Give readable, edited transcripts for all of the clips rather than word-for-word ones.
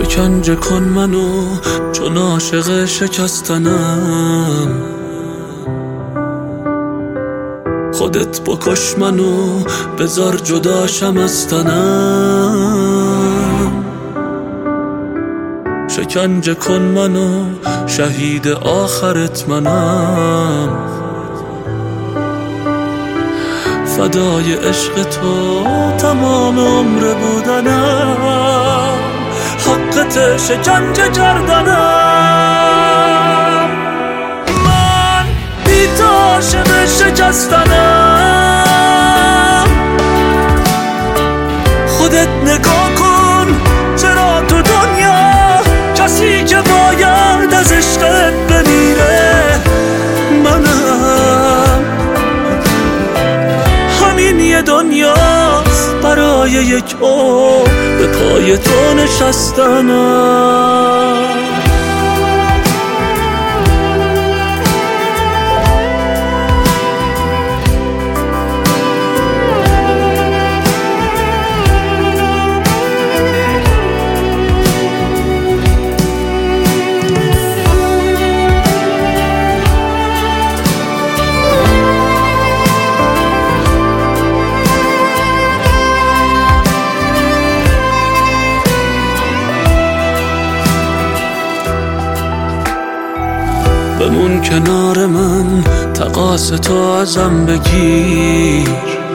شکنجه کن منو چون عاشق شکستنم، خودت بکش منو بذار جداشم از تنم. شکنجه کن منو شهید آخرت منم، فدای عشق تو تمام عمر بودنم، حقت شکنجه کردنم. من بی تو عاشق شکستنم، خودت نگاه کن چرا تو دنیا کسی که باید از عشقت بمیره منم. همین یه دنیاست برای یک عمر به پای تو نشستنم. بمون کنار من تقاص تو ازم بگیر،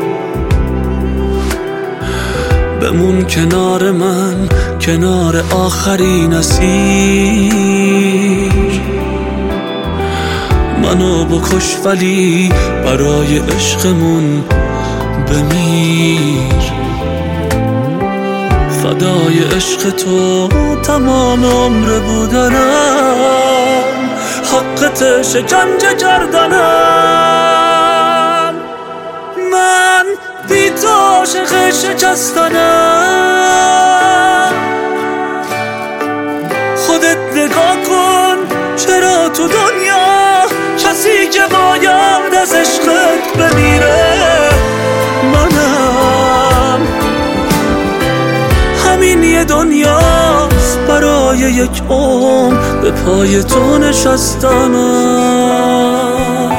بمون کنار من کنار آخرین اسیر. منو بکش ولی برای عشقمون بمیر، فدای عشق تو تمام عمر بودنم، حقت شکنجه کردنم. من بی تو عاشق شکستنم، خودت نگاه کن چرا تو دنیا کسی که باید از عشقت بمیره منم. همین یه دنیاست برای یک عمر به پای تو نشستنم.